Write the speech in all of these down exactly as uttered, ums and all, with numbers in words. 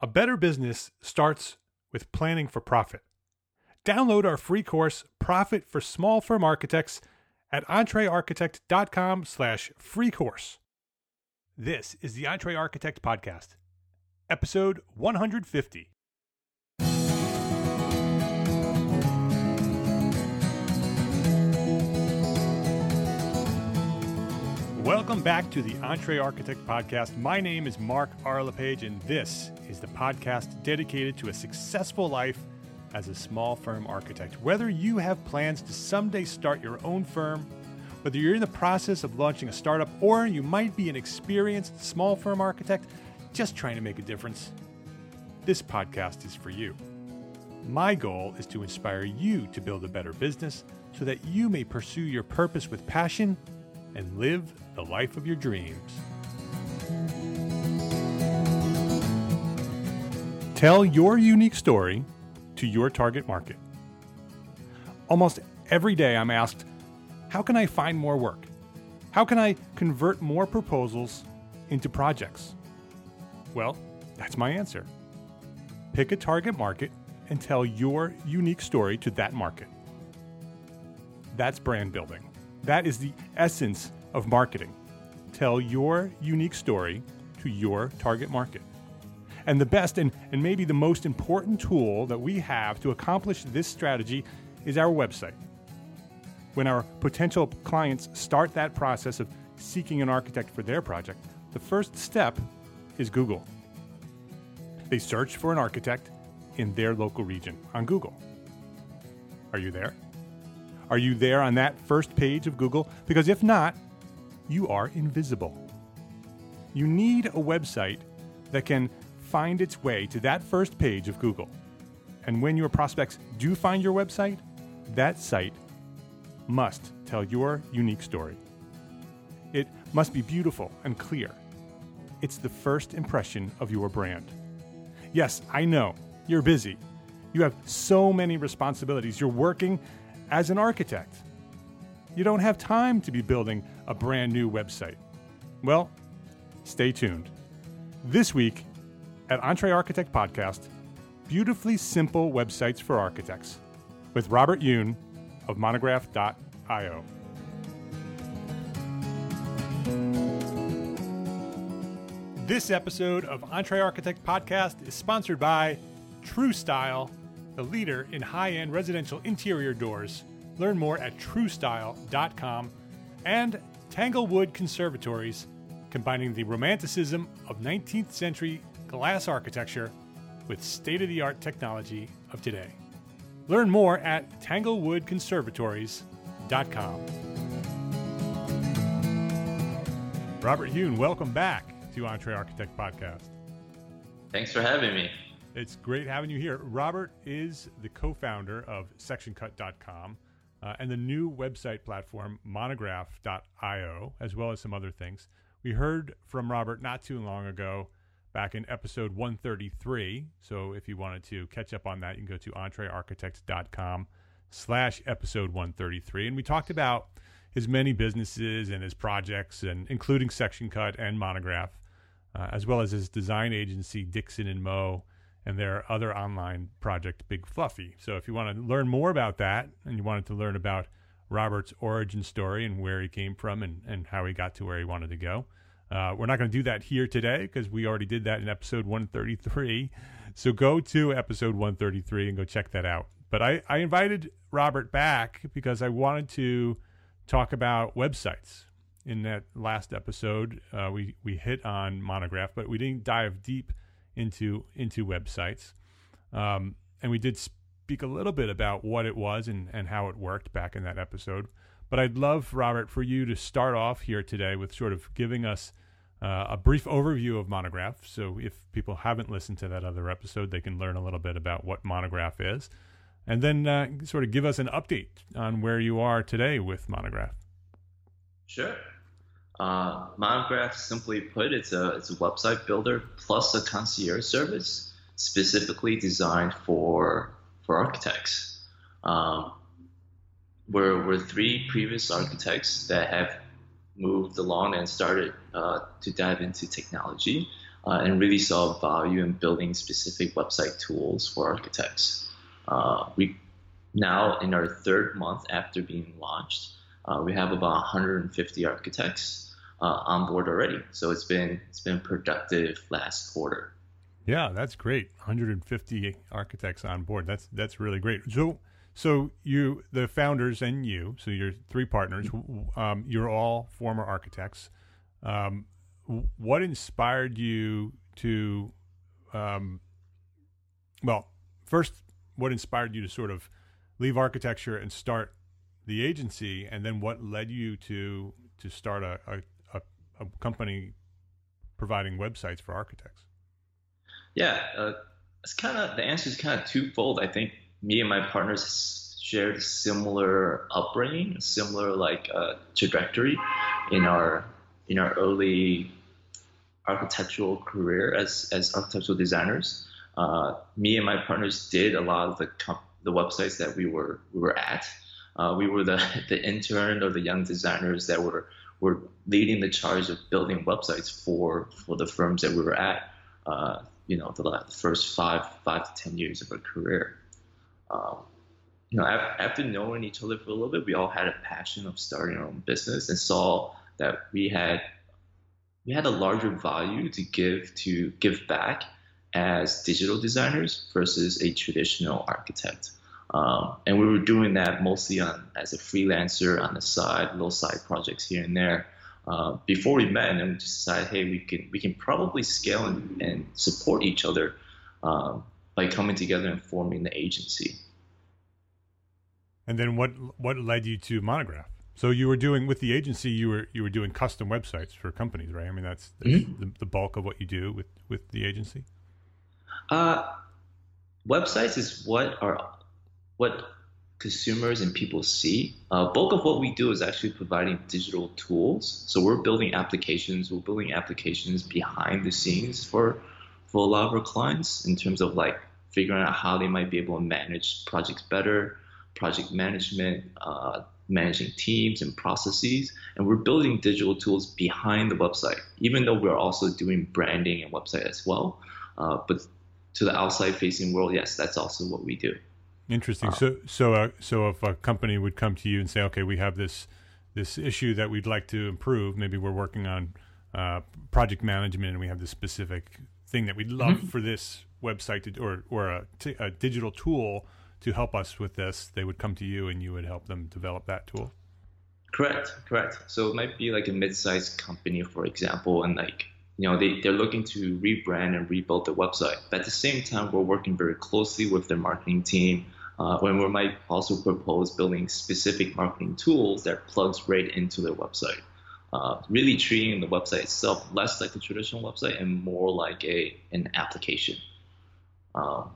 A better business starts with planning for profit. Download our free course, Profit for Small Firm Architects, at entrearchitect.com slash free course. This is the Entre Architect Podcast, episode one hundred fifty. Welcome back to the Entre Architect Podcast. My name is Mark R. LePage, and this is the podcast dedicated to a successful life as a small firm architect. Whether you have plans to someday start your own firm, whether you're in the process of launching a startup, or you might be an experienced small firm architect just trying to make a difference, this podcast is for you. My goal is to inspire you to build a better business so that you may pursue your purpose with passion and live the life of your dreams. Tell your unique story to your target market. Almost every day I'm asked, how can I find more work? How can I convert more proposals into projects? Well, that's my answer. Pick a target market and tell your unique story to that market. That's brand building. That is the essence of marketing. Tell your unique story to your target market. And the best and, and maybe the most important tool that we have to accomplish this strategy is our website. When our potential clients start that process of seeking an architect for their project, the first step is Google. They search for an architect in their local region on Google. Are you there? Are you there on that first page of Google? Because if not, you are invisible. You need a website that can find its way to that first page of Google. And when your prospects do find your website, that site must tell your unique story. It must be beautiful and clear. It's the first impression of your brand. Yes, I know, you're busy. You have so many responsibilities. You're working as an architect. You don't have time to be building a brand new website. Well, stay tuned. This week at Entre Architect Podcast, beautifully simple websites for architects with Robert Yoon of monograph dot io. This episode of Entre Architect Podcast is sponsored by TrueStyle, the leader in high-end residential interior doors. Learn more at true style dot com, and Tanglewood Conservatories, combining the romanticism of nineteenth century glass architecture with state-of-the-art technology of today. Learn more at tanglewood conservatories dot com. Robert Yoon, welcome back to Entre Architect Podcast. Thanks for having me. It's great having you here. Robert is the co-founder of section cut dot com uh, and the new website platform monograph dot io, as well as some other things. We heard from Robert not too long ago, back in episode one thirty-three. So if you wanted to catch up on that, you can go to entrearchitect dot com slash episode one thirty-three. And we talked about his many businesses and his projects, and including Section Cut and Monograph, uh, as well as his design agency, Dixon and Moe, and their other online project, Big Fluffy. So if you want to learn more about that, and you wanted to learn about Robert's origin story and where he came from and, and how he got to where he wanted to go, uh, we're not going to do that here today because we already did that in episode one thirty-three. So go to episode one thirty-three and go check that out. But I, I invited Robert back because I wanted to talk about websites. In that last episode, uh, we, we hit on Monograph, but we didn't dive deep into into websites. Um, and we did speak a little bit about what it was and, and how it worked back in that episode. But I'd love, Robert, for you to start off here today with sort of giving us uh, a brief overview of Monograph. So if people haven't listened to that other episode, they can learn a little bit about what Monograph is. And then uh, sort of give us an update on where you are today with Monograph. Sure. Uh, Monograph, simply put, it's a it's a website builder plus a concierge service specifically designed for for architects. Um, we're we're three previous architects that have moved along and started uh, to dive into technology. uh, and really saw value in building specific website tools for architects. Uh, we now in our third month after being launched, uh, we have about one hundred fifty architects uh, on board already. So it's been it's been productive last quarter. Yeah, that's great. one hundred fifty architects on board. That's that's really great. So so you, the founders and you, so your three partners, um, you're all former architects. Um, what inspired you to, um, well, first, what inspired you to sort of leave architecture and start the agency, and then what led you to to start a a, a, a company providing websites for architects? Yeah, uh, it's kind of the answer is kind of twofold. I think me and my partners shared a similar upbringing, a similar like uh, trajectory in our in our early architectural career as as architectural designers. Uh, me and my partners did a lot of the comp- the websites that we were we were at. Uh, we were the the intern or the young designers that were were leading the charge of building websites for for the firms that we were at. Uh, you know, the, the first five five to ten years of our career. Um, you know, after knowing each other for a little bit, we all had a passion of starting our own business and saw that we had we had a larger value to give to give back as digital designers versus a traditional architect. Um, and we were doing that mostly on as a freelancer on the side, little side projects here and there. Uh, before we met, and then we just decided, hey, we can we can probably scale and, and support each other um, by coming together and forming the agency. And then what what led you to Monograph? So you were doing with the agency, you were you were doing custom websites for companies, right? I mean, that's, that's mm-hmm. the, the bulk of what you do with, with the agency. Uh, websites is what are what consumers and people see. Uh, bulk of what we do is actually providing digital tools. So we're building applications. We're building applications behind the scenes for for a lot of our clients in terms of like figuring out how they might be able to manage projects better, project management, uh, managing teams and processes. And we're building digital tools behind the website, even though we're also doing branding and website as well. Uh, but to the outside facing world, yes, that's also what we do. Interesting. So, so, uh, so if a company would come to you and say, "Okay, we have this this issue that we'd like to improve. Maybe we're working on uh, project management, and we have this specific thing that we'd love mm-hmm. for this website to, or or a, t- a digital tool to help us with this," they would come to you, and you would help them develop that tool. Correct. Correct. So it might be like a mid-sized company, for example, and like you know they they're looking to rebrand and rebuild their website. But at the same time, we're working very closely with their marketing team. Uh, when we might also propose building specific marketing tools that plugs right into their website, uh, really treating the website itself less like a traditional website and more like a an application. Um,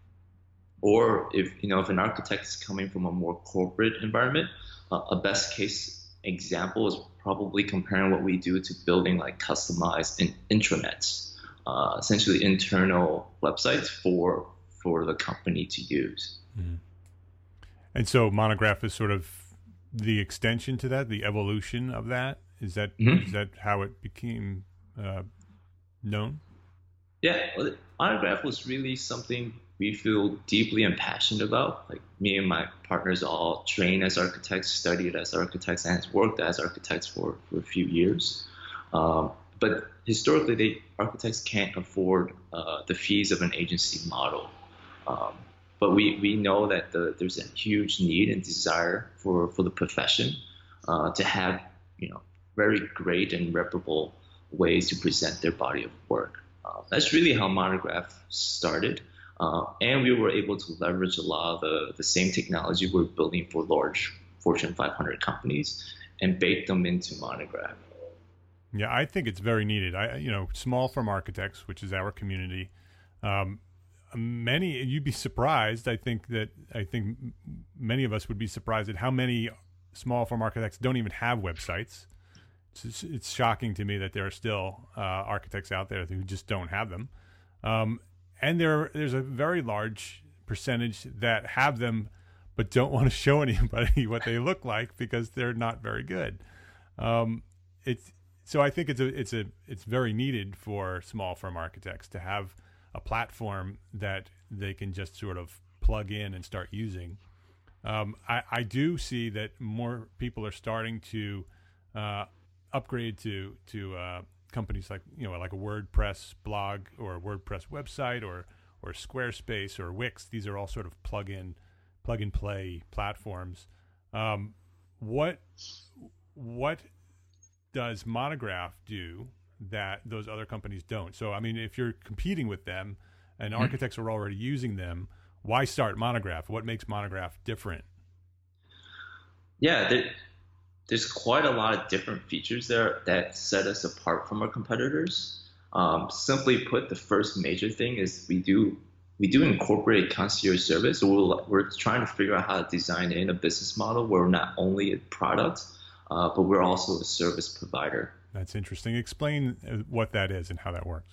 or if you know if an architect is coming from a more corporate environment, uh, a best case example is probably comparing what we do to building like customized in, intranets, uh, essentially internal websites for for the company to use. Mm-hmm. And so Monograph is sort of the extension to that, the evolution of that. Is that mm-hmm. is that how it became uh, known? Yeah, well, Monograph was really something we feel deeply and passionate about. Like me and my partners all trained as architects, studied as architects, and has worked as architects for, for a few years. Um, but historically, they architects can't afford uh, the fees of an agency model. Um, But we, we know that the, there's a huge need and desire for, for the profession uh, to have you know very great and reputable ways to present their body of work. Uh, that's really how Monograph started, uh, and we were able to leverage a lot of the, the same technology we're building for large Fortune five hundred companies and bake them into Monograph. Yeah, I think it's very needed. I you know small firm architects, which is our community. Um, Many, you'd be surprised. I think that I think many of us would be surprised at how many small firm architects don't even have websites. It's, it's shocking to me that there are still uh, architects out there who just don't have them, um, and there there's a very large percentage that have them, but don't want to show anybody what they look like because they're not very good. Um, it's so I think it's a it's a it's very needed for small firm architects to have a platform that they can just sort of plug in and start using. Um, I, I do see that more people are starting to uh, upgrade to to uh, companies like you know like a WordPress blog or a WordPress website or or Squarespace or Wix. These are all sort of plug in plug and play platforms. Um, what what does Monograph do that those other companies don't? So, I mean, if you're competing with them and mm-hmm. architects are already using them, why start Monograph? What makes Monograph different? Yeah, there, there's quite a lot of different features there that set us apart from our competitors. Um, simply put, the first major thing is we do we do incorporate concierge service. So we're, we're trying to figure out how to design in a business model where we're not only a product, uh, but we're also a service provider. That's interesting. Explain what that is and how that works.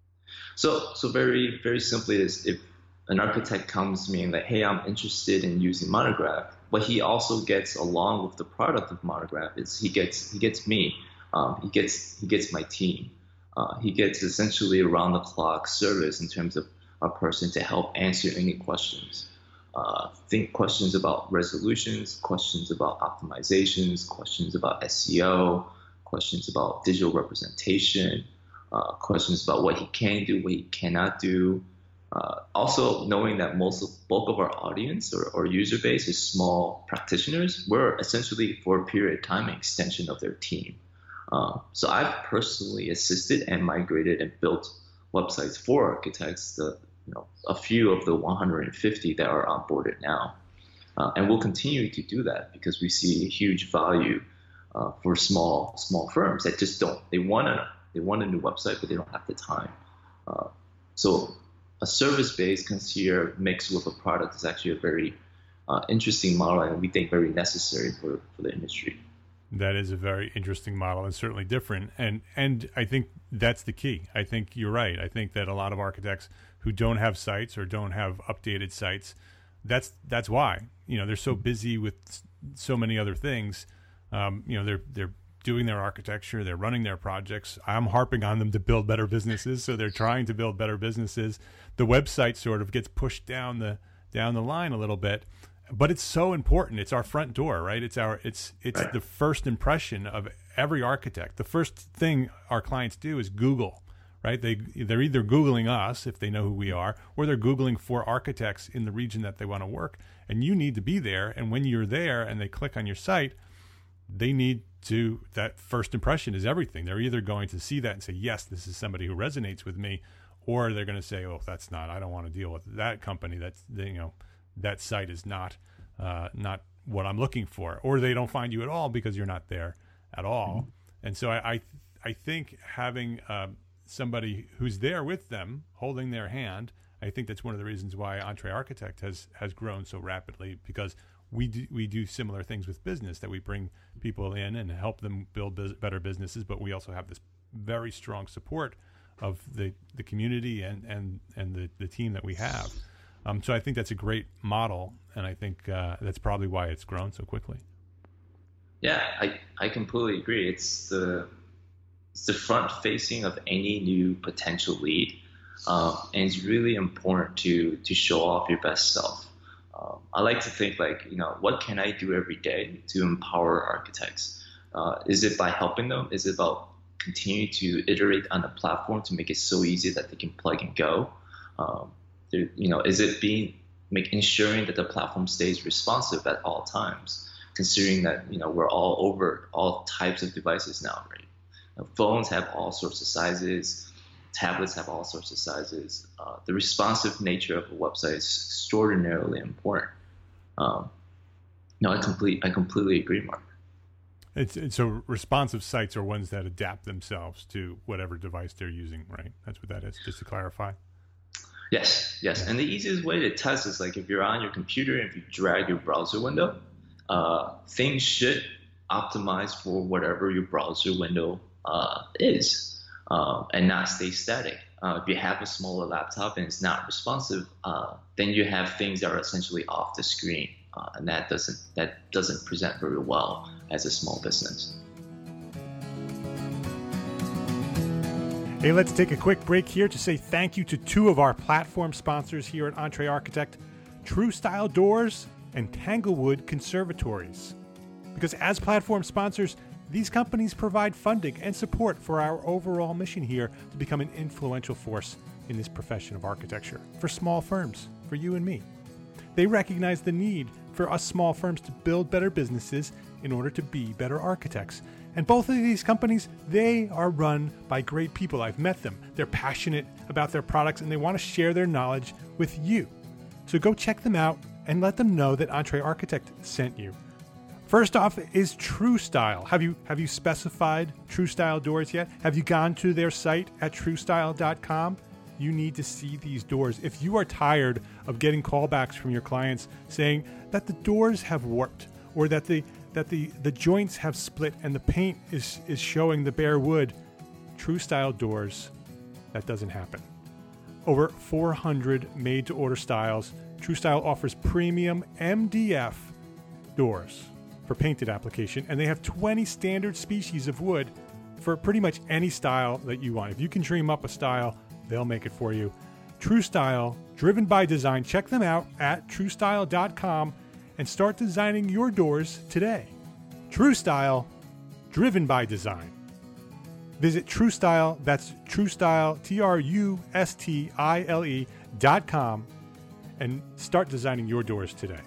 So, so very, very simply is if an architect comes to me and like, hey, I'm interested in using Monograph, what he also gets along with the product of Monograph is he gets he gets me, um, he gets he gets my team, uh, he gets essentially around the clock service in terms of a person to help answer any questions. Uh, think questions about resolutions, questions about optimizations, questions about S E O, questions about digital representation, uh, questions about what he can do, what he cannot do. Uh, also, knowing that most of bulk of our audience or, or user base is small practitioners, we're essentially for a period of time an extension of their team. Uh, so I've personally assisted and migrated and built websites for architects, the you know a few of the one hundred fifty that are onboarded now, uh, and we'll continue to do that because we see a huge value uh, for small small firms that just don't they want a they want a new website but they don't have the time. Uh, so a service-based concierge mixed with a product is actually a very uh, interesting model, and we think very necessary for, for the industry. That is a very interesting model and certainly different. And and I think that's the key. I think you're right. I think that a lot of architects who don't have sites or don't have updated sites, that's that's why. You know, they're so busy with so many other things. Um, you know, they're they're doing their architecture, they're running their projects. I'm harping on them to build better businesses, so they're trying to build better businesses. The website sort of gets pushed down the down the line a little bit. But it's so important. It's our front door, right? It's our it's it's right. the first impression of every architect. The first thing our clients do is Google, right? They they're either Googling us if they know who we are, or they're Googling for architects in the region that they want to work. And you need to be there. And when you're there and they click on your site, they need to that first impression is everything. They're either going to see that and say, yes, this is somebody who resonates with me, or they're going to say, oh, that's not. I don't want to deal with that company. That's you know. that site is not uh, not what I'm looking for, or they don't find you at all because you're not there at all. Mm-hmm. And so I I, I think having uh, somebody who's there with them, holding their hand, I think that's one of the reasons why Entre Architect has has grown so rapidly, because we do, we do similar things with business, that we bring people in and help them build biz- better businesses, but we also have this very strong support of the, the community and, and, and the, the team that we have. Um, so I think that's a great model, and I think uh, that's probably why it's grown so quickly. Yeah, I, I completely agree. It's the it's the front facing of any new potential lead, um, and it's really important to to show off your best self. Um, I like to think like, you know, what can I do every day to empower architects? Uh, is it by helping them? Is it about continuing to iterate on the platform to make it so easy that they can plug and go? Um, There, you know, is it being make ensuring that the platform stays responsive at all times, considering that, you know, we're all over all types of devices now, right? You know, phones have all sorts of sizes, tablets have all sorts of sizes. Uh, the responsive nature of a website is extraordinarily important. Um, no, I complete I completely agree, Mark. It's, it's so responsive sites are ones that adapt themselves to whatever device they're using, right? That's what that is, just to clarify. Yes, yes. Yeah. And the easiest way to test is like if you're on your computer and if you drag your browser window, uh, things should optimize for whatever your browser window uh, is uh, and not stay static. Uh, if you have a smaller laptop and it's not responsive, uh, then you have things that are essentially off the screen, uh, and that doesn't that doesn't present very well as a small business. Hey, let's take a quick break here to say thank you to two of our platform sponsors here at EntreArchitect, True Style Doors and Tanglewood Conservatories. Because as platform sponsors, these companies provide funding and support for our overall mission here to become an influential force in this profession of architecture for small firms, for you and me. They recognize the need for us small firms to build better businesses in order to be better architects. And both of these companies, they are run by great people. I've met them. They're passionate about their products and they want to share their knowledge with you. So go check them out and let them know that EntreArchitect sent you. First off is True Style. Have you have you specified True Style doors yet? Have you gone to their site at true style dot com? You need to see these doors. If you are tired of getting callbacks from your clients saying that the doors have warped or that the that the, the joints have split and the paint is, is showing the bare wood, True Style doors, that doesn't happen. Over four hundred made-to-order styles, True Style offers premium M D F doors for painted application, and they have twenty standard species of wood for pretty much any style that you want. If you can dream up a style, they'll make it for you. True Style, driven by design. Check them out at true style dot com and start designing your doors today. True Style, driven by design. Visit True Style, that's True Style, T R U S T I L E dot com, and start designing your doors today.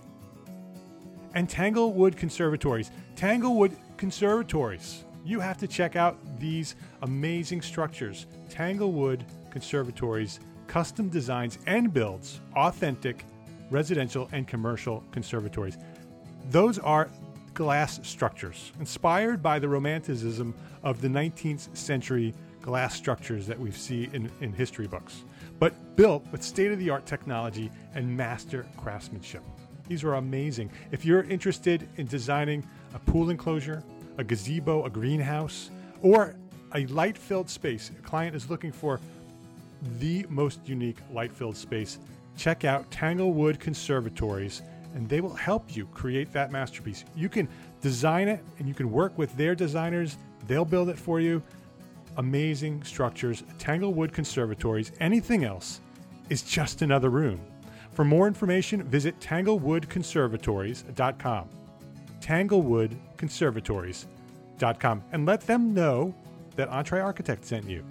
And Tanglewood Conservatories. Tanglewood Conservatories. You have to check out these amazing structures. Tanglewood Conservatories, custom designs and builds, authentic residential and commercial conservatories. Those are glass structures inspired by the romanticism of the nineteenth century glass structures that we see in, in history books, but built with state-of-the-art technology and master craftsmanship. These are amazing. If you're interested in designing a pool enclosure, a gazebo, a greenhouse, or a light-filled space, a client is looking for the most unique light-filled space, check out Tanglewood Conservatories, and they will help you create that masterpiece. You can design it, and you can work with their designers. They'll build it for you. Amazing structures. Tanglewood Conservatories. Anything else is just another room. For more information, visit tanglewood conservatories dot com. tanglewood conservatories dot com, and let them know that EntreArchitect sent you.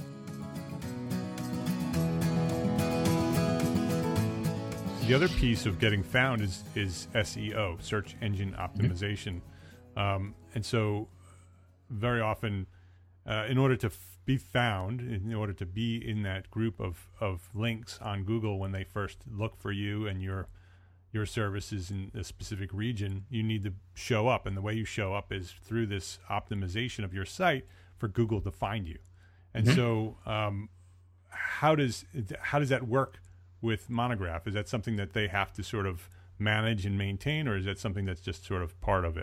The other piece of getting found is is S E O, search engine optimization. Mm-hmm. Um, and so very often, uh, in order to f- be found, in order to be in that group of, of links on Google when they first look for you and your your services in a specific region, you need to show up. And the way you show up is through this optimization of your site for Google to find you. And mm-hmm. so um, how does how does that work with Monograph? Is that something that they have to sort of manage and maintain, or is that something that's just sort of part of it?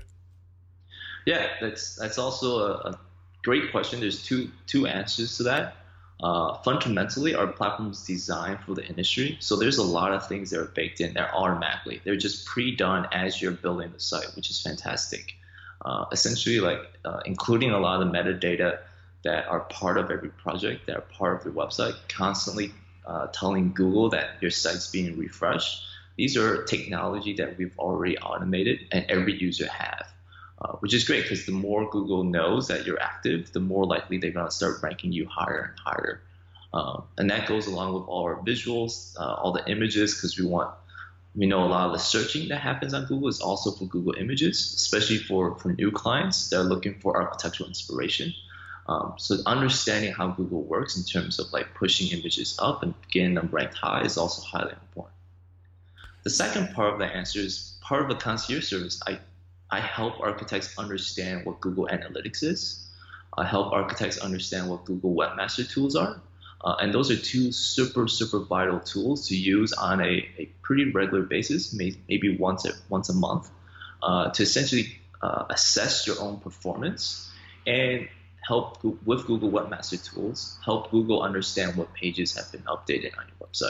Yeah, that's that's also a, a great question. There's two two answers to that. Uh, fundamentally, our platform is designed for the industry, so there's a lot of things that are baked in there automatically. They're just pre-done as you're building the site, which is fantastic. Uh, essentially, like uh, including a lot of the metadata that are part of every project, that are part of your website, constantly uh, telling Google that your site's being refreshed. These are technology that we've already automated and every user have. Uh, which is great because the more Google knows that you're active, the more likely they're going to start ranking you higher and higher. Um, and that goes along with all our visuals, uh, all the images, because we want, we know a lot of the searching that happens on Google is also for Google Images, especially for, for new clients that are looking for architectural inspiration. Um, so understanding how Google works in terms of like pushing images up and getting them ranked high is also highly important. The second part of the answer is part of the concierge service. I I help architects understand what Google Analytics is. I help architects understand what Google Webmaster Tools are. Uh, and those are two super, super vital tools to use on a, a pretty regular basis, may, maybe once a, once a month, uh, to essentially uh, assess your own performance and help with Google Webmaster Tools, help Google understand what pages have been updated on your website.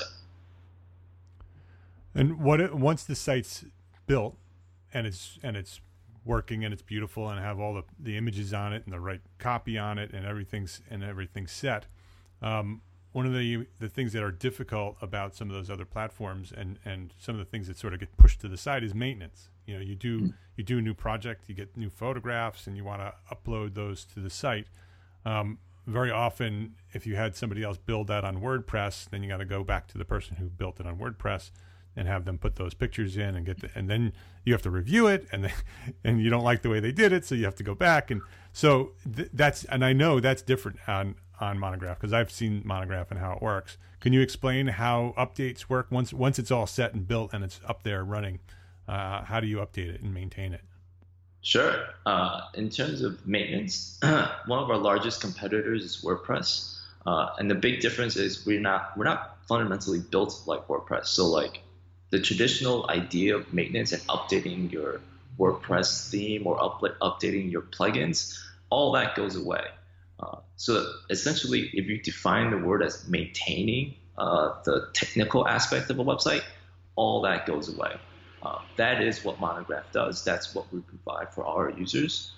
And what it, once the site's built and it's and it's working and it's beautiful and have all the, the images on it and the right copy on it and everything's and everything's set, Um, one of the the things that are difficult about some of those other platforms, and and some of the things that sort of get pushed to the side, is maintenance. You know, you do you do a new project, you get new photographs, and you want to upload those to the site. Um, very often, if you had somebody else build that on WordPress, then you got to go back to the person who built it on WordPress and have them put those pictures in and get the, and then you have to review it, and they, and you don't like the way they did it, so you have to go back. And so th- that's, and I know that's different on, on Monograph, because I've seen Monograph and how it works. Can you explain how updates work once, once it's all set and built and it's up there running? Uh, how do you update it and maintain it? Sure. Uh, in terms of maintenance, one of our largest competitors is WordPress, uh, and the big difference is we're not we're not fundamentally built like WordPress. So like the traditional idea of maintenance and updating your WordPress theme or up, updating your plugins, all that goes away. Uh, so essentially, if you define the word as maintaining uh, the technical aspect of a website, all that goes away. Uh, that is what Monograph does. That's what we provide for our users.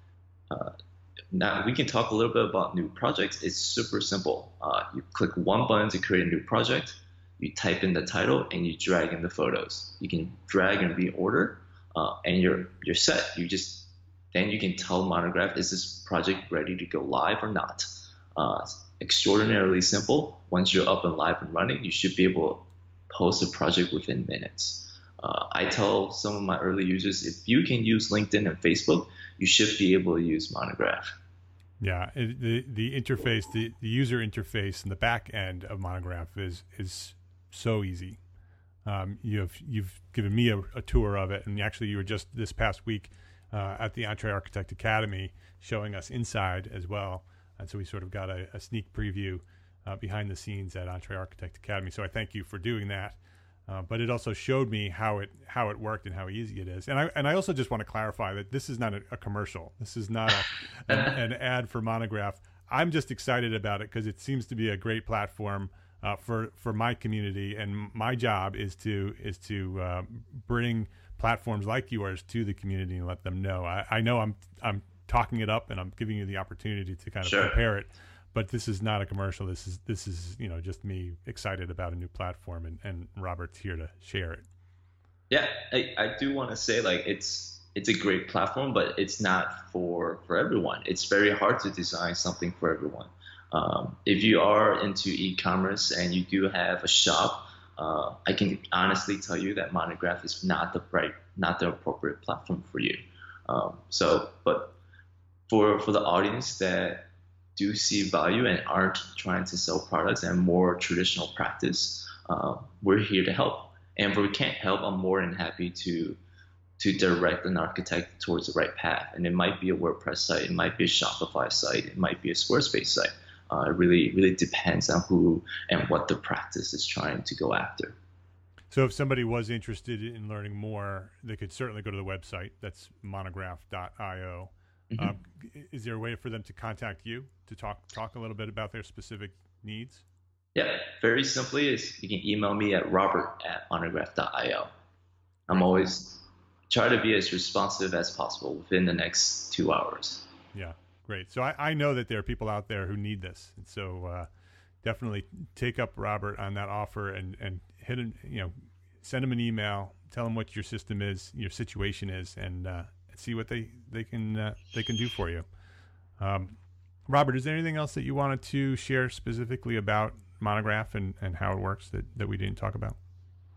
Uh, now we can talk a little bit about new projects. It's super simple. Uh, you click one button to create a new project. You type in the title and you drag in the photos. You can drag and reorder, uh, and you're you're set. You just then you can tell Monograph, is this project ready to go live or not? Uh, extraordinarily simple. Once you're up and live and running, you should be able to post a project within minutes. Uh, I tell some of my early users, if you can use LinkedIn and Facebook, you should be able to use Monograph. Yeah, it, the the interface, the, the user interface, and the back end of Monograph is is so easy. Um, you've you've given me a, a tour of it, and actually, you were just this past week uh, at the EntreArchitect Academy showing us inside as well, and so we sort of got a, a sneak preview uh, behind the scenes at EntreArchitect Academy. So I thank you for doing that. Uh, but it also showed me how it how it worked and how easy it is. And I and I also just want to clarify that this is not a, a commercial. This is not a, an, an ad for Monograph. I'm just excited about it because it seems to be a great platform uh, for for my community. And my job is to is to uh, bring platforms like yours to the community and let them know. I, I know I'm I'm talking it up and I'm giving you the opportunity to kind of Sure. prepare it. But this is not a commercial. This is this is you know just me excited about a new platform, and, and Robert's here to share it. Yeah, I, I do want to say like it's it's a great platform, but it's not for for everyone. It's very hard to design something for everyone. Um, if you are into e-commerce and you do have a shop, uh, I can honestly tell you that Monograph is not the right, not the appropriate platform for you. Um, so, but for for the audience that do see value and aren't trying to sell products and more traditional practice, uh, we're here to help. And if we can't help, I'm more than happy to to direct an architect towards the right path. And it might be a WordPress site, it might be a Shopify site, it might be a Squarespace site. Uh, it really, really depends on who and what the practice is trying to go after. So if somebody was interested in learning more, they could certainly go to the website. That's monograph dot io. Mm-hmm. Um, is there a way for them to contact you to talk talk a little bit about their specific needs? Yeah, very simply is you can email me at robert at monograph dot io. I'm always try to be as responsive as possible within the next two hours. Yeah, great. So I, I know that there are people out there who need this, and so uh, definitely take up Robert on that offer and and hit him, you know, send him an email, tell him what your system is, your situation is, and uh, see what they they can uh, they can do for you. Um, Robert, is there anything else that you wanted to share specifically about Monograph and, and how it works that, that we didn't talk about?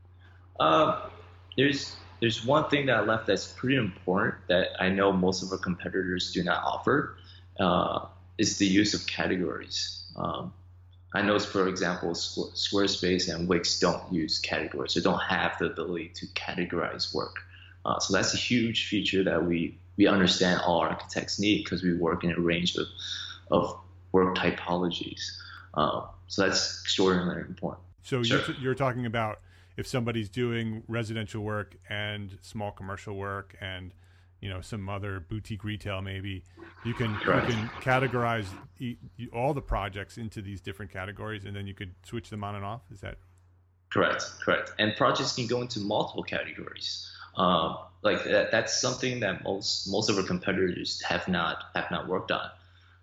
Uh, there's there's one thing that I left that's pretty important that I know most of our competitors do not offer, uh, is the use of categories. Um, I know, for example, Squarespace and Wix don't use categories. They don't have the ability to categorize work. Uh, so that's a huge feature that we, we understand all architects need because we work in a range of, of work typologies. Uh, so that's extraordinarily important. So sure. you're, t- you're talking about if somebody's doing residential work and small commercial work and, you know, some other boutique retail, maybe you can Correct. you can categorize e- all the projects into these different categories, and then you could switch them on and off. Is that correct? Correct. And projects can go into multiple categories. Um, like that, that's something that most most of our competitors have not have not worked on.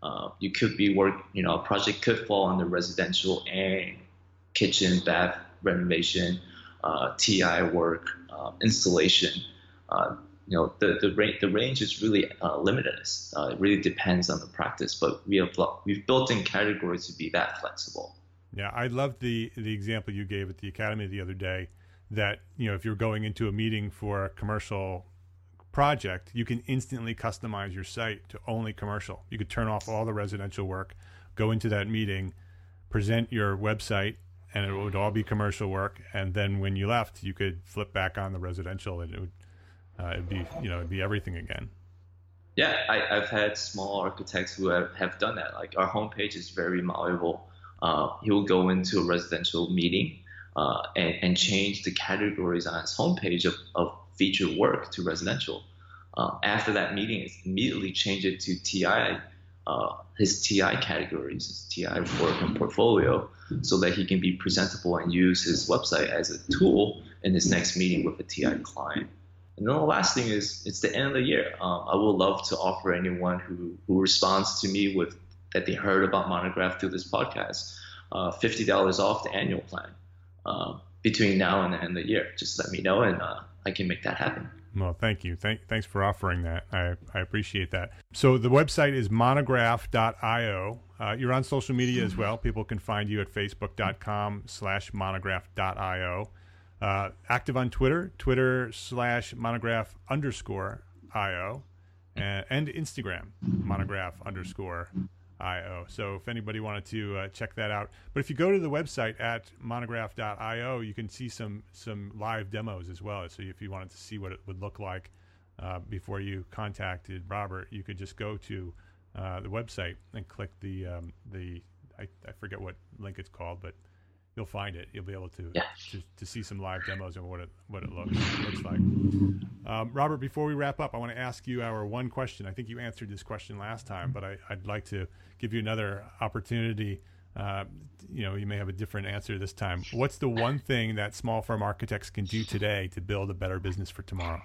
Uh, you could be work, you know, a project could fall under residential and kitchen, bath renovation, uh, T I work, uh, installation. Uh, you know, the the range the range is really uh, limitless. Uh, it really depends on the practice, but we have we've built in categories to be that flexible. Yeah, I loved the the example you gave at the academy the other day. That, you know, if you're going into a meeting for a commercial project, you can instantly customize your site to only commercial. You could turn off all the residential work, go into that meeting, present your website, and it would all be commercial work. And then when you left, you could flip back on the residential, and it would uh, it'd be you know it'd be everything again. Yeah, I, I've had small architects who have, have done that. Like, our homepage is very malleable. Uh, he will go into a residential meeting uh, and, and change the categories on his homepage of, of featured work to residential. Uh, after that meeting, it's immediately change it to T I, uh, his T I categories, his T I work and portfolio, so that he can be presentable and use his website as a tool in his next meeting with a T I client. And then the last thing is, it's the end of the year. Um, I would love to offer anyone who, who responds to me with that they heard about Monograph through this podcast, uh, fifty dollars off the annual plan uh, between now and the end of the year. Just let me know, and uh, I can make that happen. Well, thank you. Thank, thanks for offering that. I, I appreciate that. So the website is monograph dot io. Uh, you're on social media as well. People can find you at facebook.com slash monograph.io. Uh, active on Twitter, Twitter slash monograph underscore IO, and, and Instagram, monograph underscore IO. So if anybody wanted to uh, check that out. But if you go to the website at monograph dot io, you can see some some live demos as well. So if you wanted to see what it would look like uh, before you contacted Robert, you could just go to uh, the website and click the, um, the I, I forget what link it's called, but you'll find it. You'll be able to, yeah. to to see some live demos of what it what it looks looks like. Um, Robert, before we wrap up, I want to ask you our one question. I think you answered this question last time, but I, I'd like to give you another opportunity. Uh, you know, you may have a different answer this time. What's the one thing that small firm architects can do today to build a better business for tomorrow?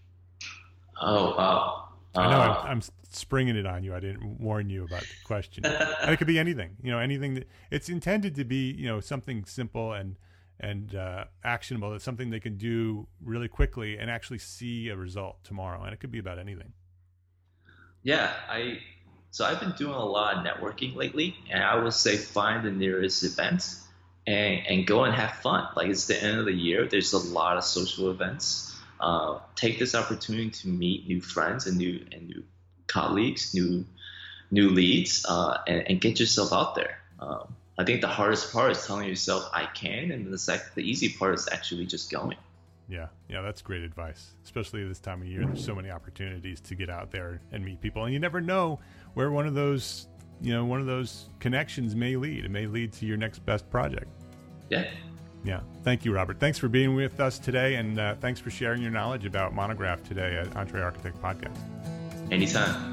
Oh, wow. Uh, I know I'm, I'm springing it on you. I didn't warn you about the question. And it could be anything, you know, anything that it's intended to be, you know, something simple and, and uh, actionable. It's something they can do really quickly and actually see a result tomorrow. And it could be about anything. Yeah, I, so I've been doing a lot of networking lately, and I would say find the nearest event and, and go and have fun. Like, it's the end of the year. There's a lot of social events. Uh, take this opportunity to meet new friends and new and new colleagues, new new leads, uh, and, and get yourself out there. Um, I think the hardest part is telling yourself I can, and the sec- the easy part is actually just going. Yeah, yeah, that's great advice, especially this time of year. There's so many opportunities to get out there and meet people, and you never know where one of those, you know, one of those connections may lead. It may lead to your next best project. Yeah. Yeah. Thank you, Robert. Thanks for being with us today, and uh, thanks for sharing your knowledge about Monograph today at Entre Architect Podcast. Anytime.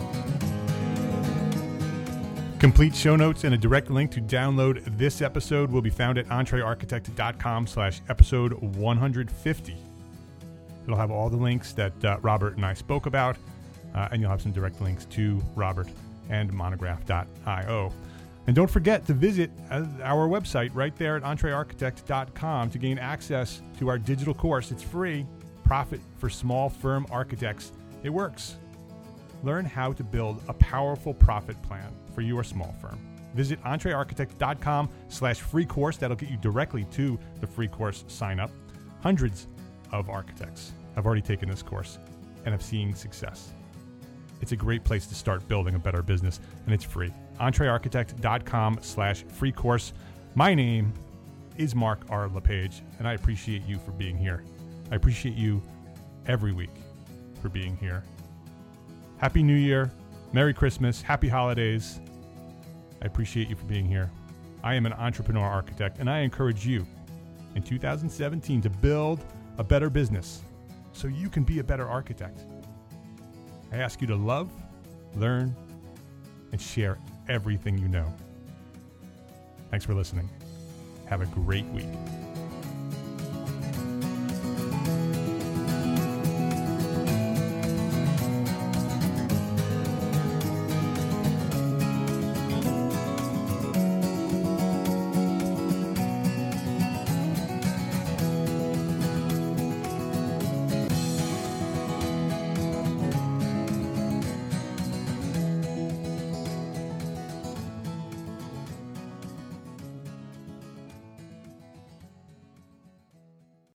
Complete show notes and a direct link to download this episode will be found at entrearchitect.com slash episode 150. It'll have all the links that uh, Robert and I spoke about, uh, and you'll have some direct links to Robert and monograph dot io. And don't forget to visit our website right there at entrearchitect dot com to gain access to our digital course. It's free. Profit for Small Firm Architects. It works. Learn how to build a powerful profit plan for your small firm. Visit entrearchitect dot com slash free course. That'll get you directly to the free course sign up. Hundreds of architects have already taken this course and have seen success. It's a great place to start building a better business, and it's free. entrearchitect dot com slash free course. My name is Mark R. LePage, and I appreciate you for being here. I appreciate you every week for being here. Happy New Year. Merry Christmas. Happy holidays. I appreciate you for being here. I am an entrepreneur architect, and I encourage you in two thousand seventeen to build a better business so you can be a better architect. I ask you to love, learn, and share everything you know. Thanks for listening. Have a great week.